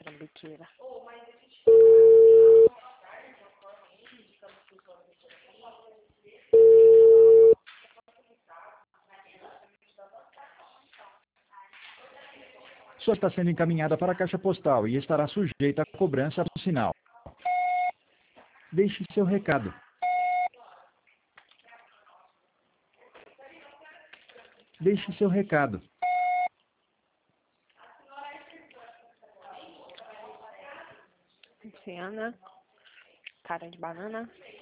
Trambiqueira. Sua está sendo encaminhada para a caixa postal e estará sujeita à cobrança do sinal. Deixe seu recado. Deixe seu recado. Luciana. Cara de banana.